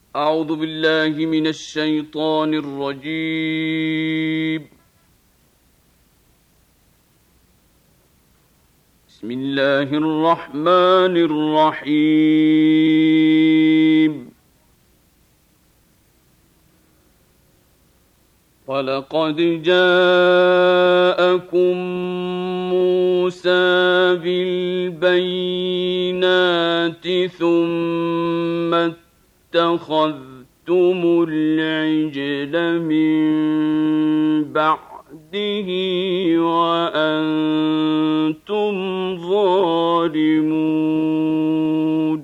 أعوذ بالله من الشيطان الرجيم. بسم الله الرحمن الرحيم. ولقد جاءكم موسى بالبينات ثم اتخذتم العجل من بعده وأنتم ظالمون.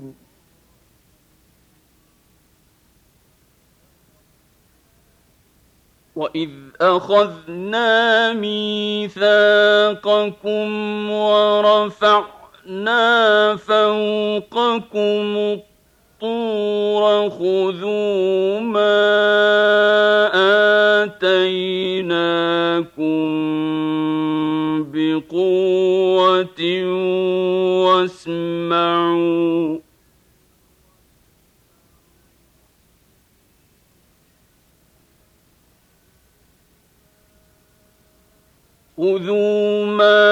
وَإِذْ أَخَذْنَا مِيثَاقَكُمْ وَرَفَعْنَا فَوْقَكُمُ الطُّورَ خُذُوا مَا آتَيْنَاكُمْ بِقُوَّةٍ وَاسْمَعُوا. خذوا ما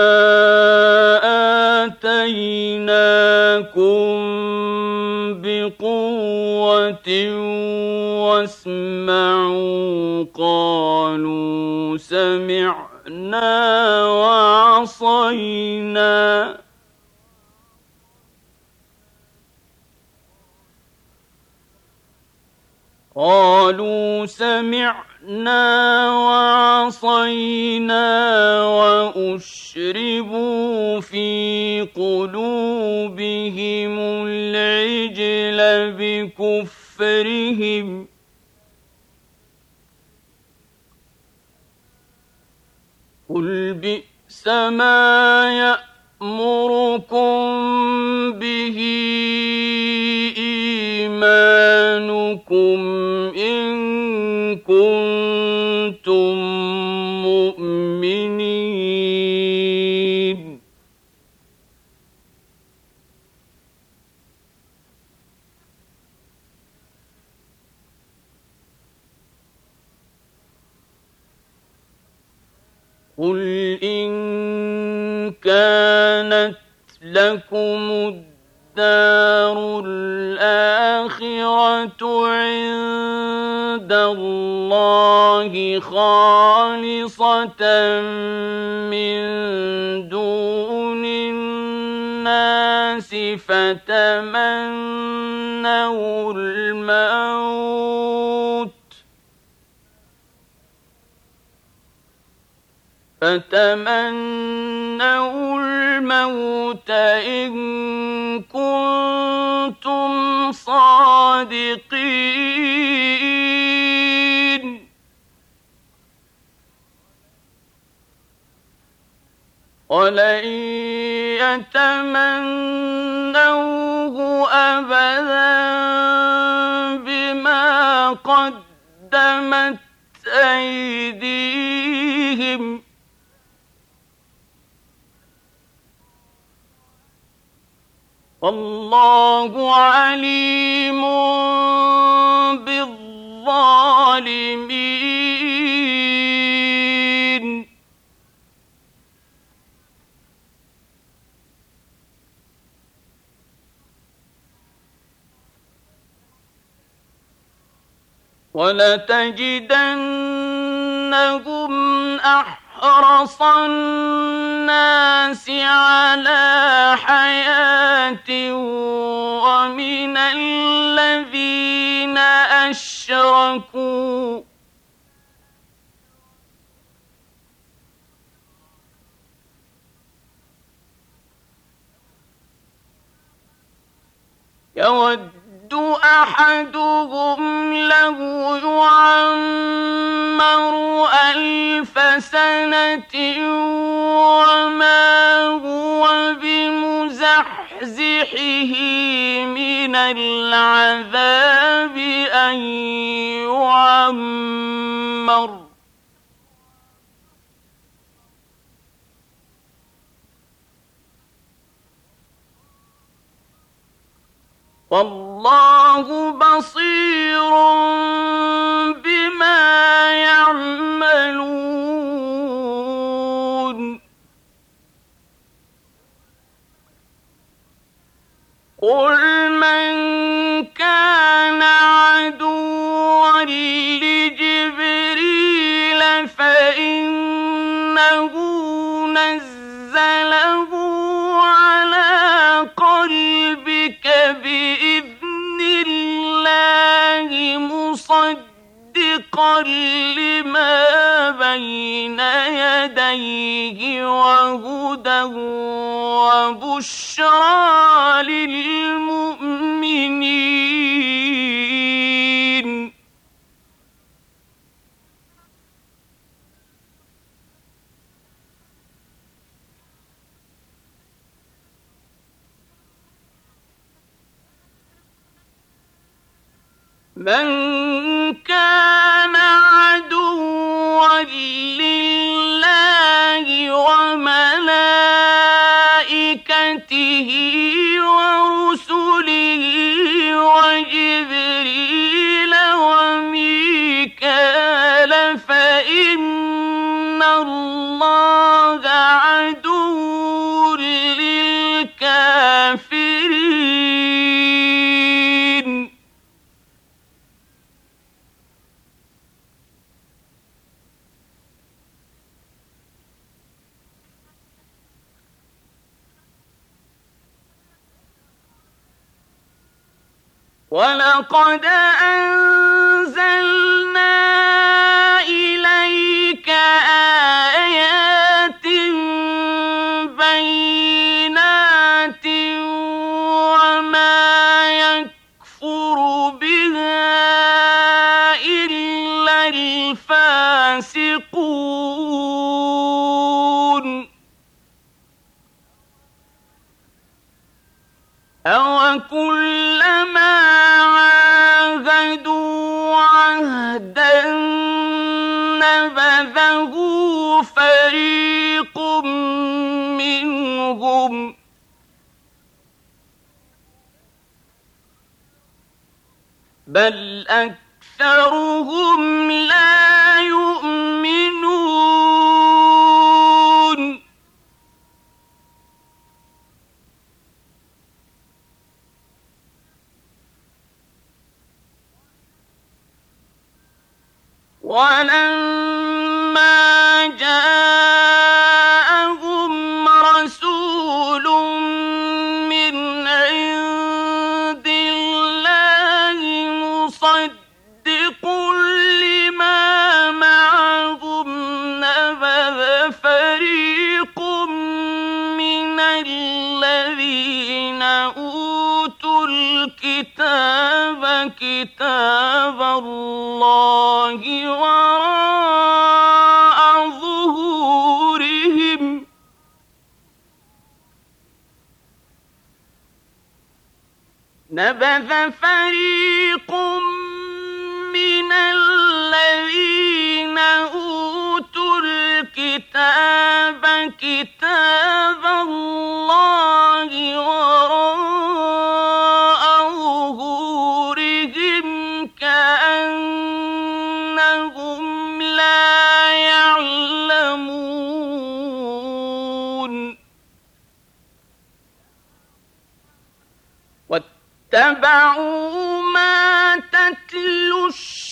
آتيناكم بقوة واسمعوا. قالوا سمعنا وعصينا. قالوا سمعنا وعصينا وأشربوا في قلوبهم العجل بكفرهم. قل بئس ما يأمركم به إيمانكم إن كنتم مؤمنين. قل إن كانت لكم الدار الآخرة عند الله خالصة من دون الناس فتمنوا الموت إن كنتم صادقين. ولن يتمنوه أبدا بما قدمت أيديهم والله عليم بالظالمين. ولتجدنهم أحرص الناس على حياة ومن الذين أشركوا يود أحدهم لو يعمر 1000 سنة وما هو بمزحزحه من العذاب أن يعمر والله بصير بما يعملون قل من كان عدوا لجبريل فإنه نزله على قلبك بإذن الله مصدقا لما بين يديه وهدى وبشرى للمؤمنين من كان عدوا لله وملائكته ورسله وجبريل وميكال فإن الله عدو للكافرين ولقد أنزلنا إليك آيات بينات وما يكفر بها إلا الفاسقون أوكلما عاهدوا عهدا نبذه فريق منهم بل أكثرهم لا يؤمنون ولما جاءهم رسول من عند الله مصدق لما معهم نبذ فريق من الذين أوتوا الكتاب كتاب الله وراء ظهورهم نبذ فريق من الذين أوتوا الكتاب كتاب الله وراء ظهورهم كأنهم لا يعلمون واتبعوا ما تتلو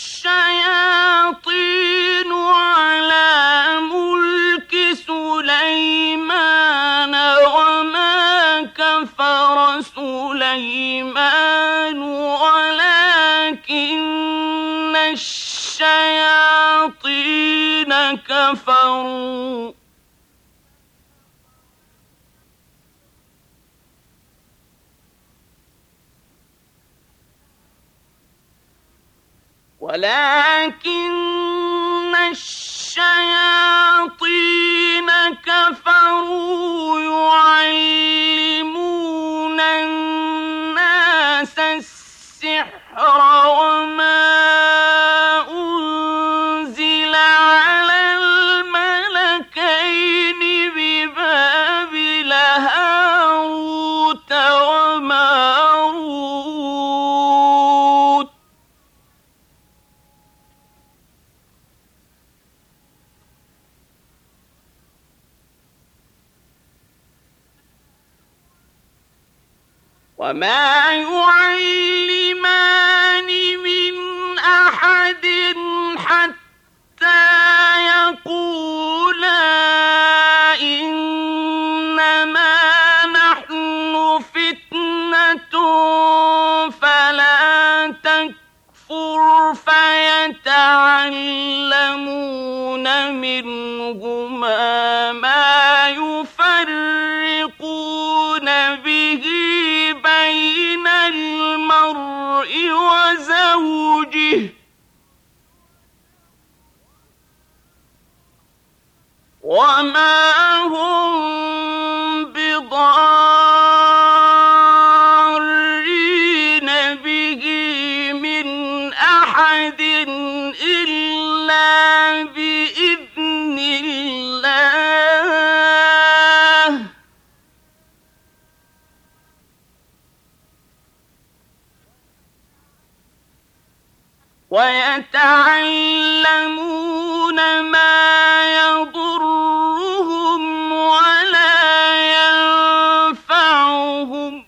الشياطين على ملك سليمان وما كفر سليمان ولكن الشياطين كفروا يعلمون الناس السحر وما أنزل على الملكين ببابل هاروت وماروت وما يعلمان من أحد حتى يقولا إنما نحن فتنة فلا تكفر فيتعلمون منهما ما يفرقون به بين المرء وزوجه وما هم بضارين به من أحد إلا بإذن الله ويتعلمون ما يضرهم ولا ينفعهم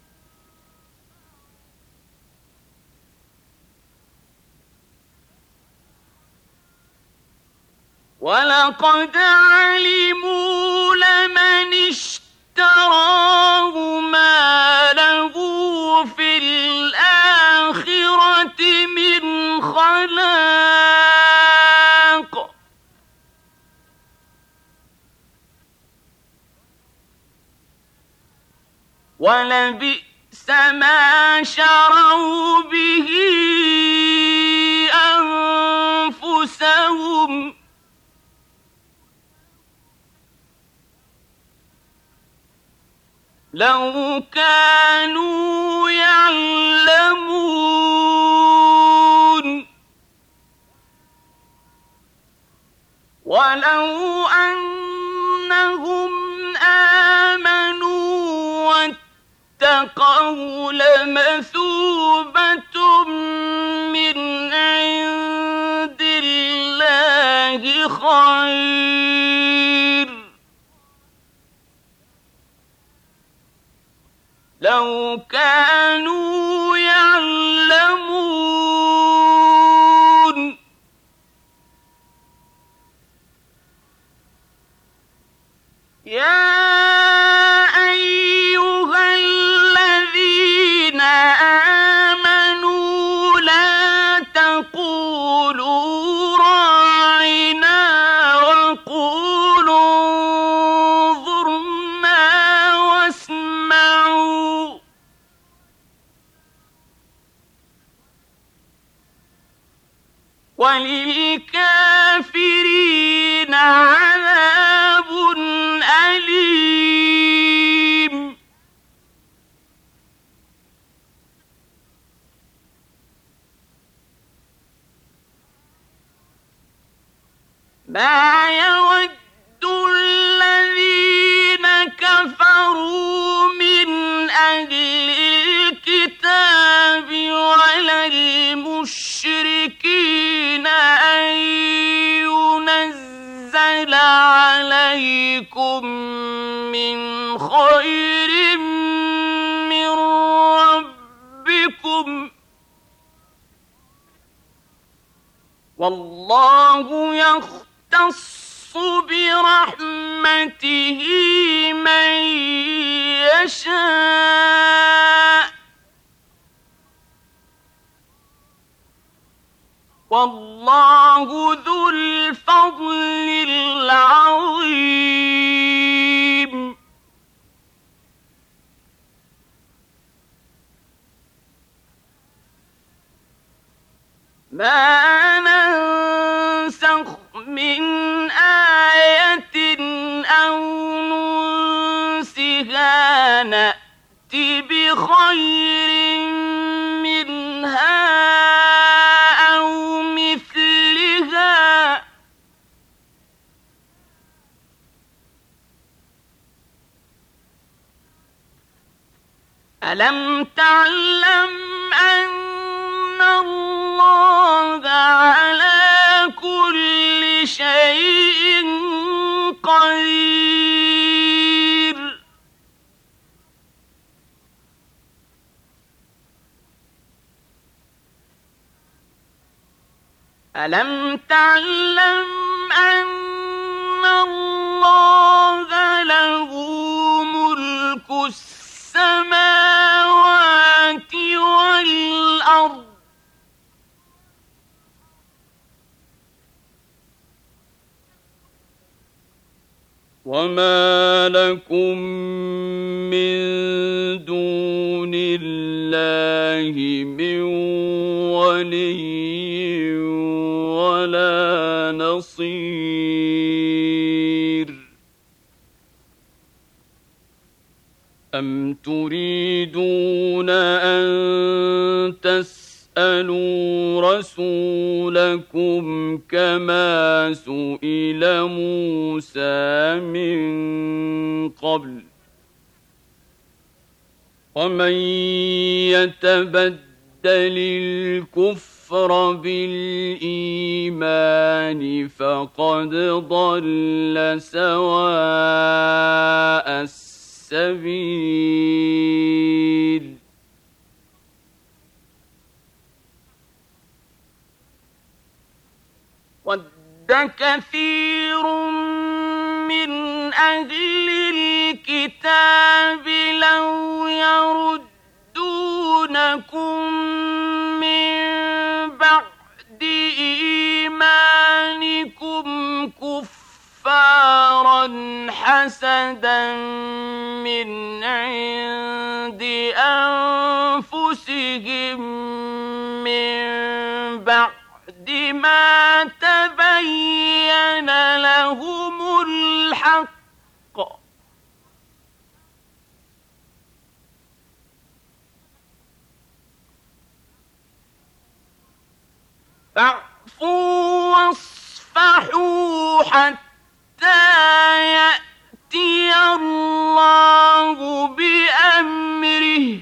ولقد علموا لمن اشتراه ما له في الآخرة من خلاق ولبئس ما شروا به أنفسهم لو كانوا يعلمون ولو أنهم آمنوا واتقوا لمثوبة من عند الله خير لو كانوا يعلمون يا أيها الذين آمنوا لا تقولوا راعنا وقولوا انظرنا واسمعوا وللكافرين عذاب أليم ما يود الذين كفروا من أهل الكتاب ولا المشركين أن ينزل عليكم من خير من ربكم والله يختص برحمته من يشاء والله ذو الفضل العظيم ما ننسخ من آية أو ننسها نأت بخير منها أو مثلها ألم تعلم أن الله على كل شيء قدير ألم تعلم أن الله له ملك السماوات والأرض وما لكم من دون الله من ولي ولا نصير أم تريدون أن تسألوا رسولكم كما سئل موسى من قبل ومن يتبدل الكفر بالإيمان فقد ضل سواء السبيل ود كثير من أهل الكتاب لو يردونكم من بعد إيمانكم كفارا حسدا من عند أنفسهم من بعد ما تبين لهم الحق فاعفوا واصفحوا حتى يأتي الله بأمره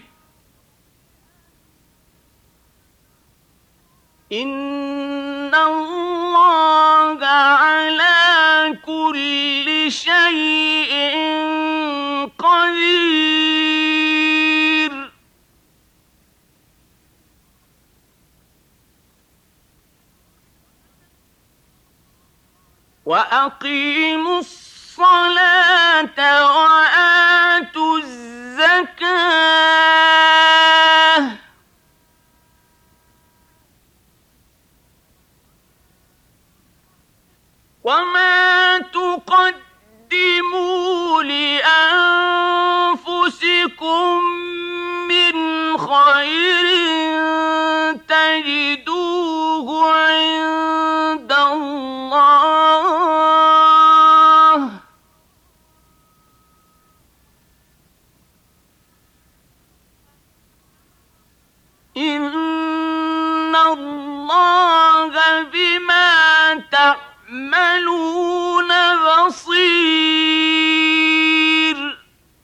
إن الله على كل شيء قدير وأقيموا الصلاة وآتوا الزكاة وما تقدموا لأنفسكم من خير تجدوه عند الله إن الله بما تعملون بصير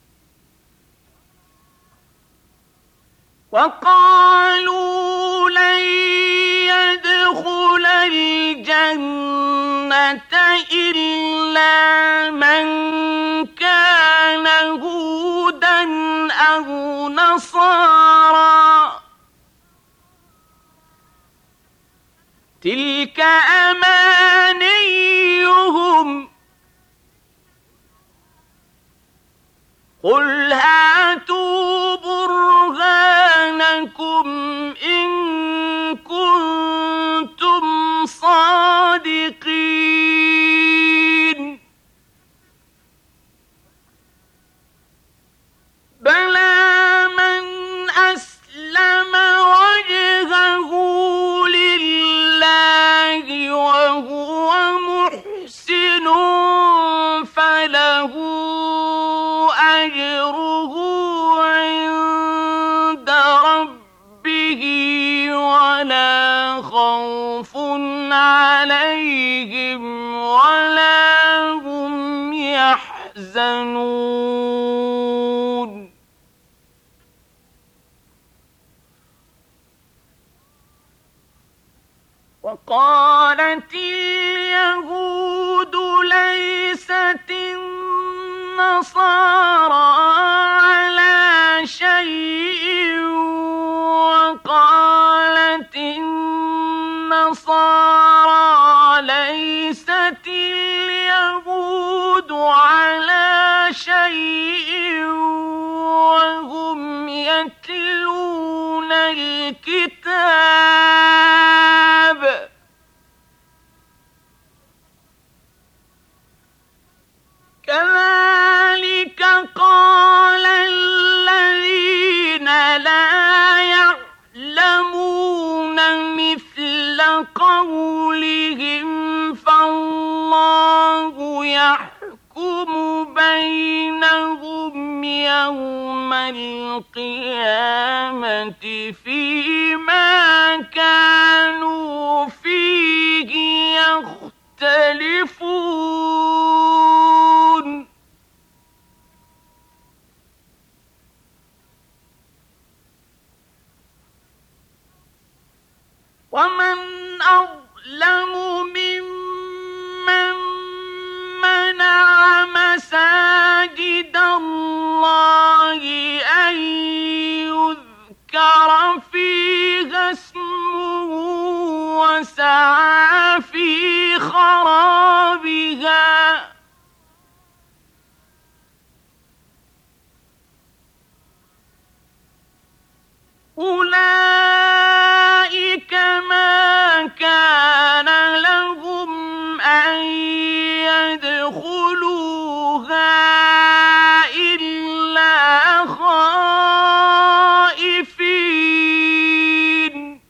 وقالوا لن يدخل الجنة إلا من كان هودا أو نصارى تلك أمانيهم قل هاتوا برهانكم إن كنتم صادقين بلى من أسلم وجهه لله وهو محسن فله أجره عند ربه ولا خوف عليهم ولا هم يحزنون وقالت اليهود ليست النصارى على شيء وقالت النصارى قولهم فالله يحكم بينهم يوم القيامة فيما كانوا فيه يختلفون ومن أظلم ممن منع مساجد الله أن يذكر فيها اسمه وسعى في خرابها أولئك ما كان لهم أن يدخلوها إلا خائفين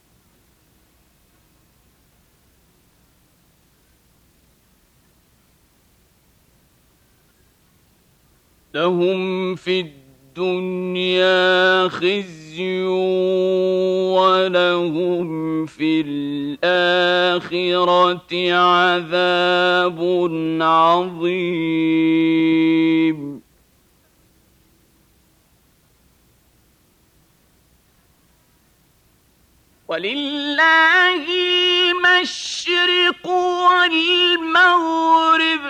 لهم في الدنيا خزي ولهم في الآخرة عذاب عظيم ولله المشرق والمغرب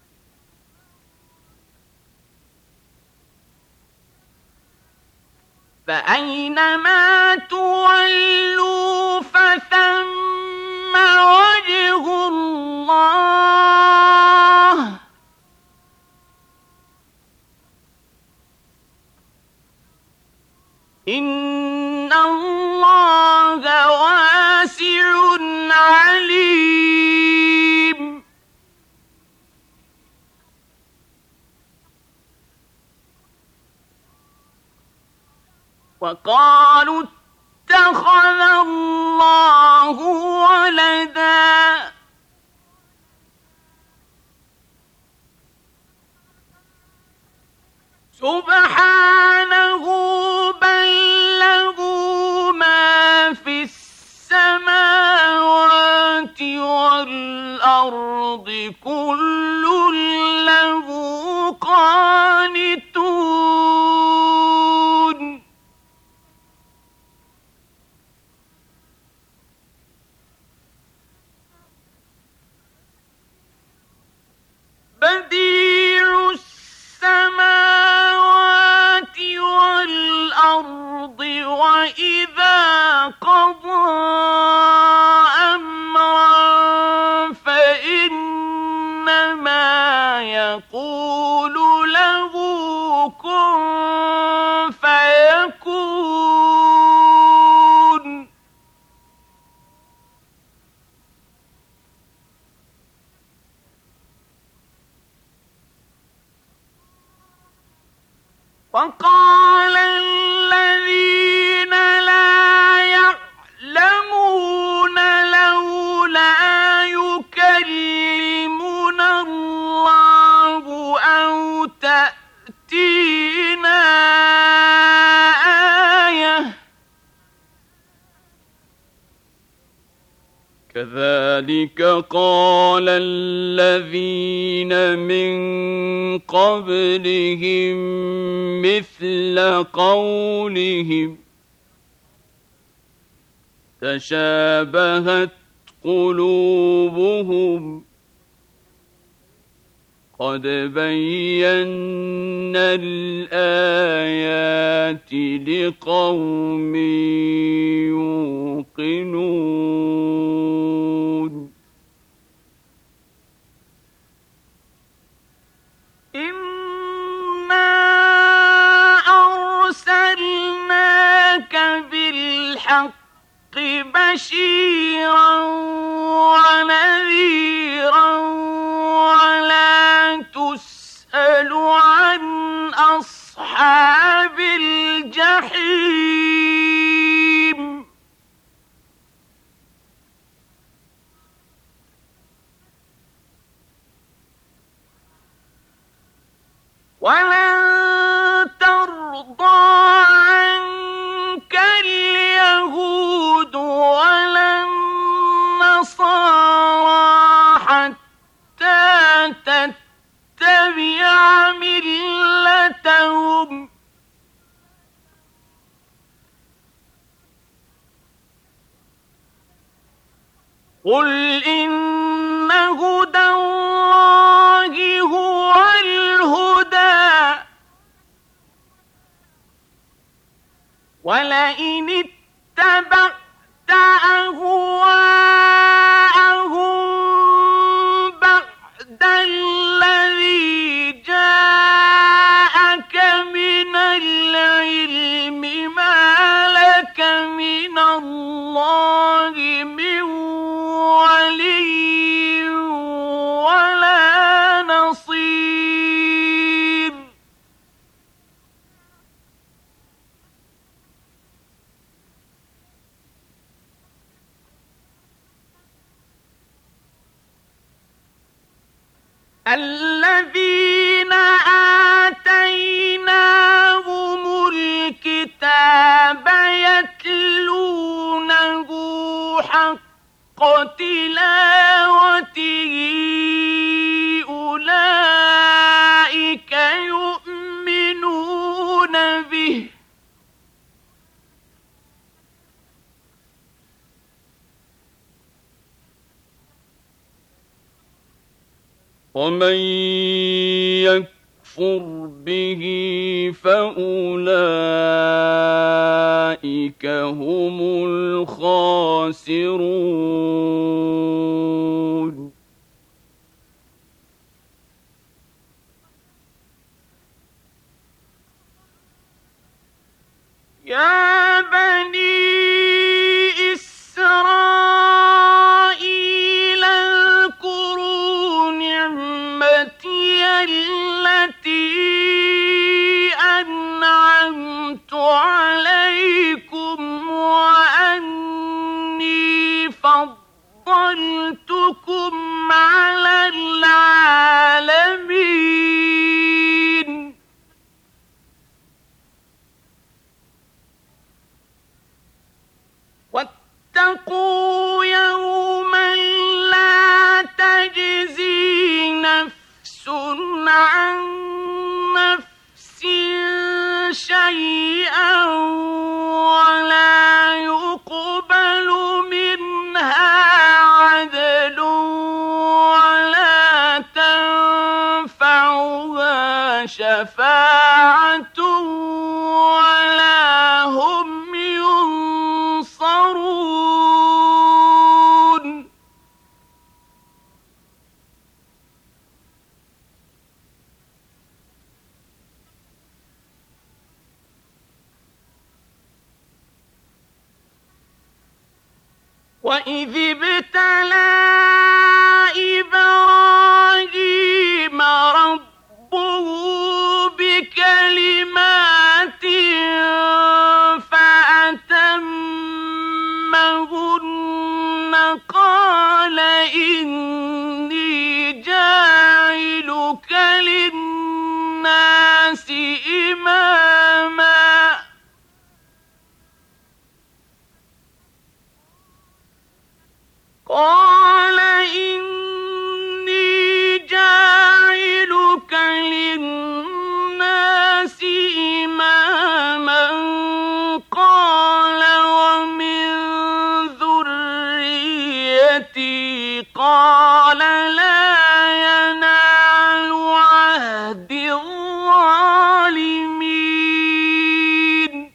فأينما تولوا فثم وجه الله إن الله واسع عليم وقالوا اتخذ الله ولدا سبحانه بل له ما في السماوات والأرض كل له قانتون بديع السماوات والأرض وإذا قضى أمرا فإنما يقول له كن فيكون وقال الذين لا يعلمون لولا يكلمنا الله أو تأتينا آية كذلك قال الذين من قبلهم مثل قولهم تشابهت قلوبهم قد بينا الآيات لقوم يوقنون إنا أرسلناك بالحق بشيرا ونذيرا ولا تسأل عن أصحاب الجحيم ولن ترضى عنك اليهود ولا النصارى حتى تتبع ملتهم قل إن هدى الله هو الهدى ولئن اتبعت أهواءهم بعد الذي جاءك من العلم ما لك من الله من ولي ولا نصير الذين آتيناهم الكتاب يتلونه حق تلاوته أولئك يؤمنون به ومن يكفر به فأولئك هم الخاسرون يا بني إسرائيل اذكروا نعمتي التي أنعمت عليكم وأني فضلتكم على العالمين واتقوا يوما لا تجزي نفس عن نفس شيئا ولا يقبل منها عدل ولا تنفعها شفاعة ولا هم ينصرون وإذ ابتلى إبراهيم ربه بكلمات فأتمهن قال إني جاعلك للناس إماما قال إني جاعلك للناس إماما قال ومن ذريتي قال لا ينال عهد الظالمين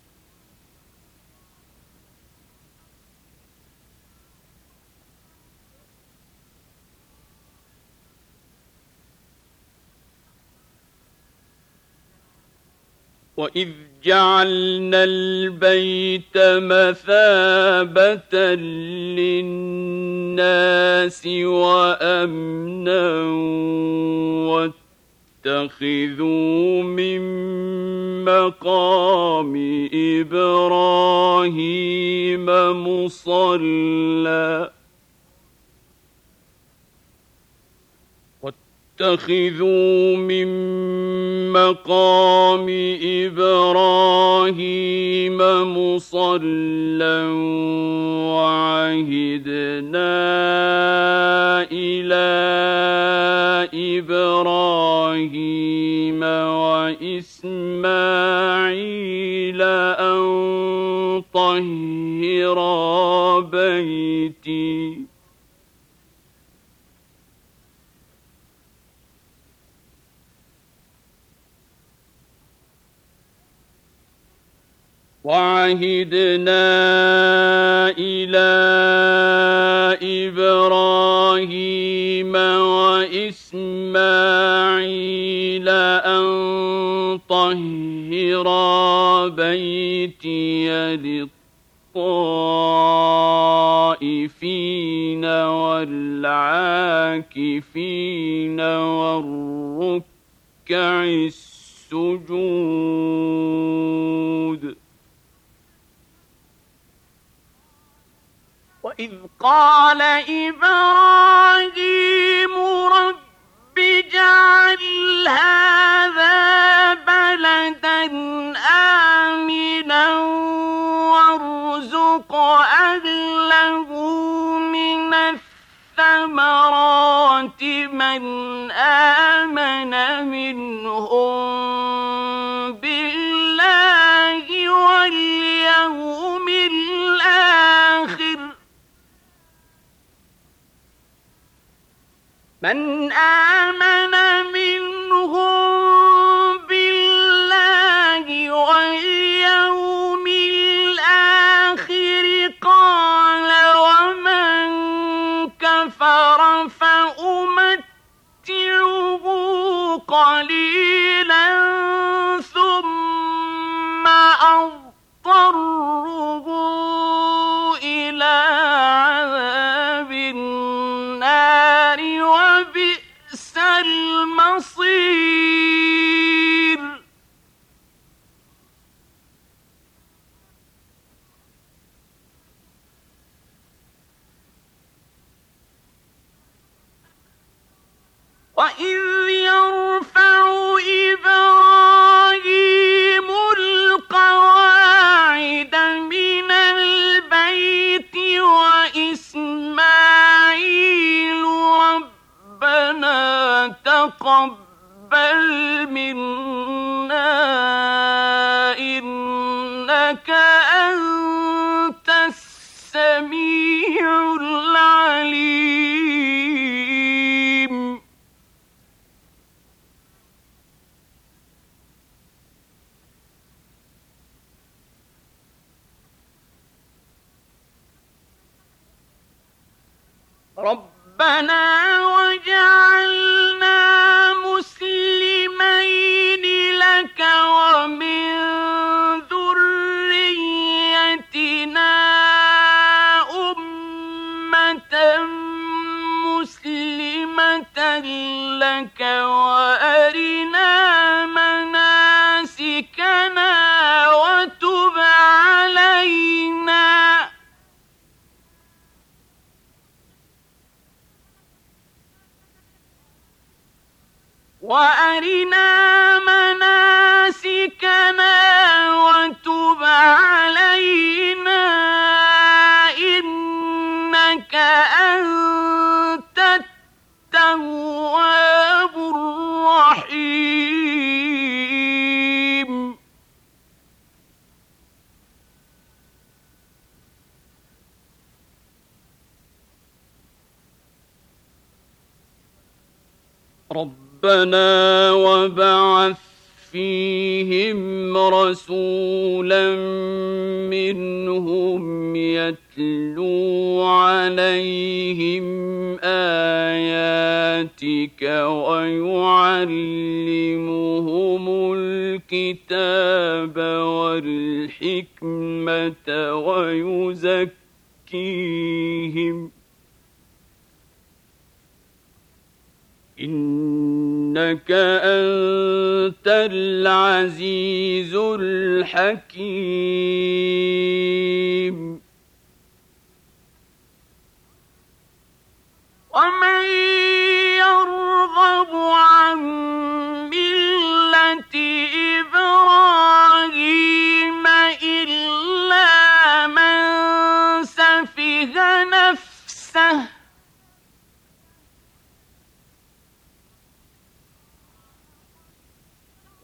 وإذ جعلنا البيت مثابة للناس وأمنا واتخذوا من مقام إبراهيم مصلى اتخذوا من مقام إبراهيم مصلى وعهدنا إلى إبراهيم وإسماعيل أن طهرا بيتي وعهدنا إلى إبراهيم وإسماعيل أن طهرا بيتي للطائفين والعاكفين والركع السجود. وإذ قال إبراهيم رب اجعل هذا بلدا آمنا وارزق أهله من الثمرات من آمن منهم بالله واليوم الآخر من آمن منهم بالله واليوم الآخر قال ومن كفر فأمتعه قليلا ثم أضطره إلى عذاب النار وبئس المصير. وإذ يرفع إبراهيم القواعد من البيت وإسماعيل ربنا تقبل منا إنك أنت السميع العليم. ربنا وجعلنا مسلمين لك ومن ذريتنا أمة مسلمة لك وأرنا مناسكنا وتب علينا وتب علينا إنك أنت التواب الرحيم. ربنا وبعث فيهم رسولا منهم يتلو عليهم آياتك ويعلمهم الكتاب والحكمة ويزكيهم إنك أنت العزيز الحكيم. ومن يرغب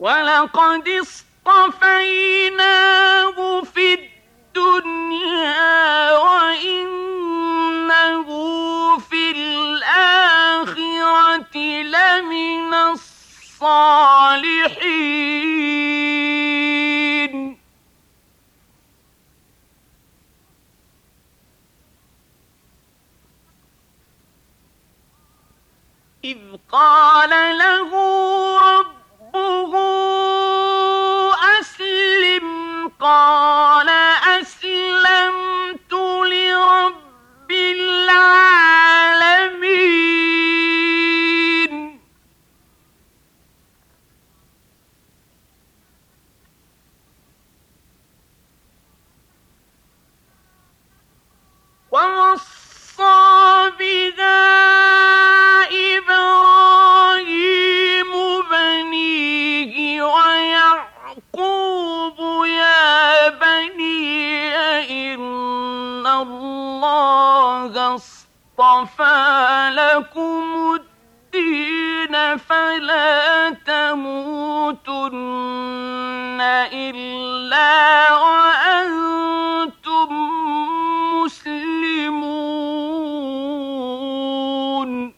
ولقد اصطفيناه في الدنيا وإنه في الآخرة لمن الصالحين إذ قال له ربه أسلم قال أسلمت لرب العالمين ووصى بها إبراهيم بنيه ويعقوب يا بني إن الله اصطفى لكم الدين فلا تموتن إلا وأنتم مسلمون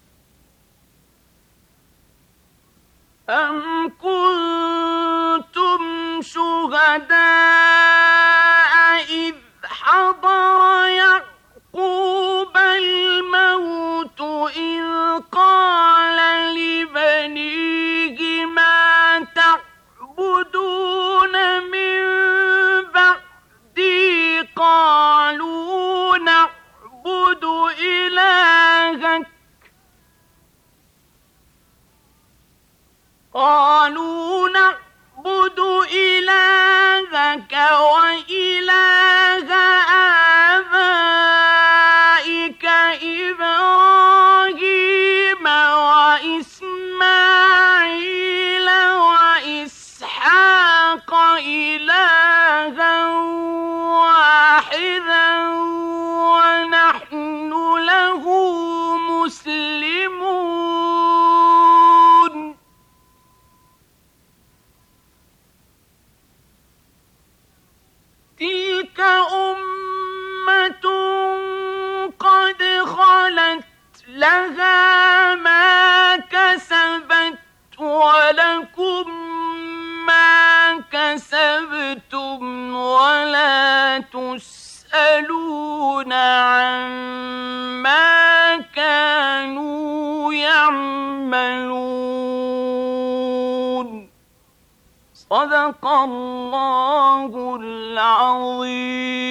أم كنتم شهداء إذ حضر يعقوب الموت إذ قال لبنيه ما تعبدون من بعدي قالوا نعبد إلهك وإله آبائك إبراهيم وإسماعيل وإسحاق إلها واحدا ونحن له مسلمون تلك أمة قد خلت لها ما كسبت ولكم ما كسبتم ولا تسألون عما كانوا يعملون صدق الله العظيم.